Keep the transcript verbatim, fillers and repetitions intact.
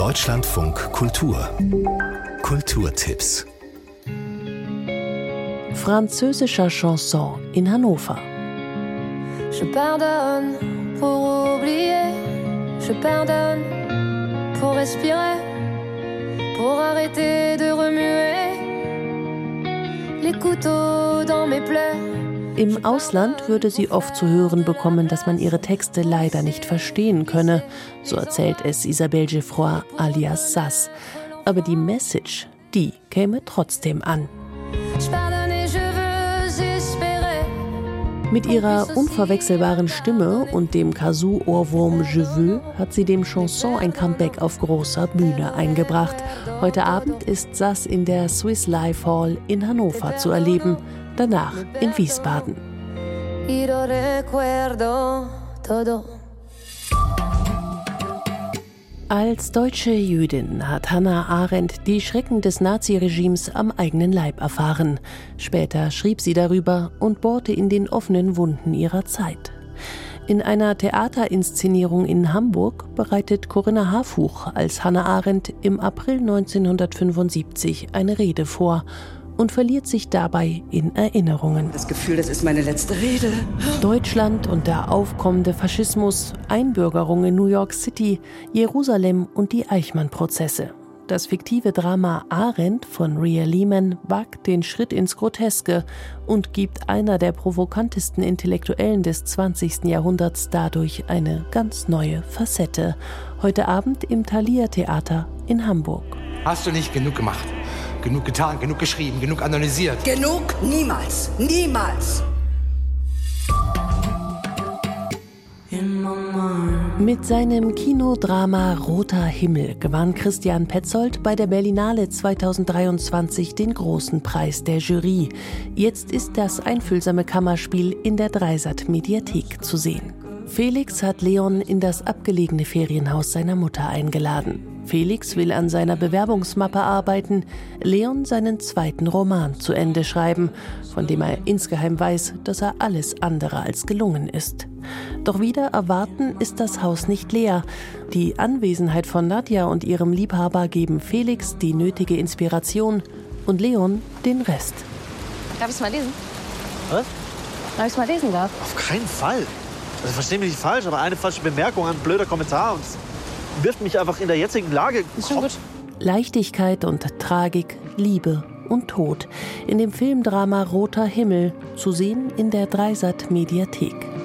Deutschlandfunk Kultur Kulturtipps. Französischer Chanson in Hannover. Je pardonne pour oublier, je pardonne pour respirer, pour arrêter de remuer les couteaux dans mes plaies. Im Ausland würde sie oft zu hören bekommen, dass man ihre Texte leider nicht verstehen könne. So erzählt es Isabelle Geffroy alias Sass. Aber die Message, die käme trotzdem an. Mit ihrer unverwechselbaren Stimme und dem Kazoo-Ohrwurm Je veux hat sie dem Chanson ein Comeback auf großer Bühne eingebracht. Heute Abend ist Sass in der Swiss Life Hall in Hannover zu erleben, danach in Wiesbaden. Als deutsche Jüdin hat Hannah Arendt die Schrecken des Naziregimes am eigenen Leib erfahren. Später schrieb sie darüber und bohrte in den offenen Wunden ihrer Zeit. In einer Theaterinszenierung in Hamburg bereitet Corinna Harfuch als Hannah Arendt im April neunzehnhundertfünfundsiebzig eine Rede vor und verliert sich dabei in Erinnerungen. Das Gefühl, das ist meine letzte Rede. Deutschland und der aufkommende Faschismus, Einbürgerung in New York City, Jerusalem und die Eichmann-Prozesse. Das fiktive Drama Arendt von Ria Lehman wagt den Schritt ins Groteske und gibt einer der provokantesten Intellektuellen des zwanzigsten Jahrhunderts dadurch eine ganz neue Facette. Heute Abend im Thalia Theater in Hamburg. Hast du nicht genug gemacht? Genug getan, genug geschrieben, genug analysiert? Genug? Niemals. Niemals. Mit seinem Kinodrama Roter Himmel gewann Christian Petzold bei der Berlinale zweitausenddreiundzwanzig den großen Preis der Jury. Jetzt ist das einfühlsame Kammerspiel in der Dreisat-Mediathek zu sehen. Felix hat Leon in das abgelegene Ferienhaus seiner Mutter eingeladen. Felix will an seiner Bewerbungsmappe arbeiten, Leon seinen zweiten Roman zu Ende schreiben, von dem er insgeheim weiß, dass er alles andere als gelungen ist. Doch wieder erwarten ist das Haus nicht leer. Die Anwesenheit von Nadja und ihrem Liebhaber geben Felix die nötige Inspiration und Leon den Rest. Darf ich es mal lesen? Was? Darf ich es mal lesen, darf? Auf keinen Fall. Also versteh mich nicht falsch, aber eine falsche Bemerkung, ein blöder Kommentar und wirft mich einfach in der jetzigen Lage. Ist schon gut. Leichtigkeit und Tragik, Liebe und Tod. In dem Filmdrama Roter Himmel, zu sehen in der Dreisat-Mediathek.